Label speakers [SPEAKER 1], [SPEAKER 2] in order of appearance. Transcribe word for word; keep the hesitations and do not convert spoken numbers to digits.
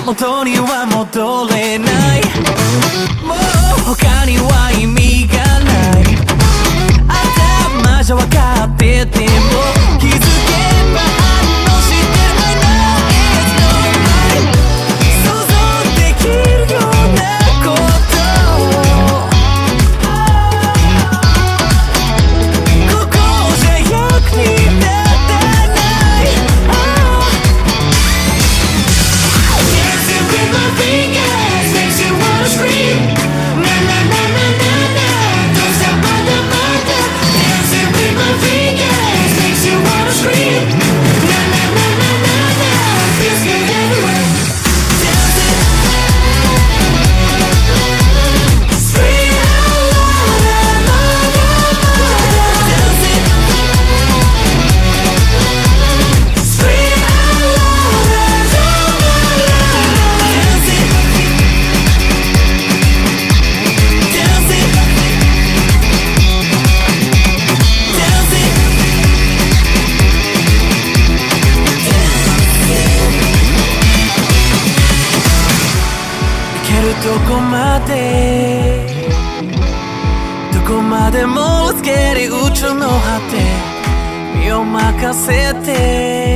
[SPEAKER 1] 元には戻れない。もう他には意味がない。頭じゃ分かってても気づけば反応してない。 It's not right。 想像できるようなことここじゃ役に立たない。 Dancing with my fingers makes you wanna scream。 Na na na na na na don't stop mother mother。 Dancing with my fingers makes you wanna scream。 Na na na na na na feels good everywhere。 Dancing scream out louder mother mother。 Dancing scream out louder louder louder。 Dancing dancing行けるとこまでどこまでもつけり宇宙の果て身を任せて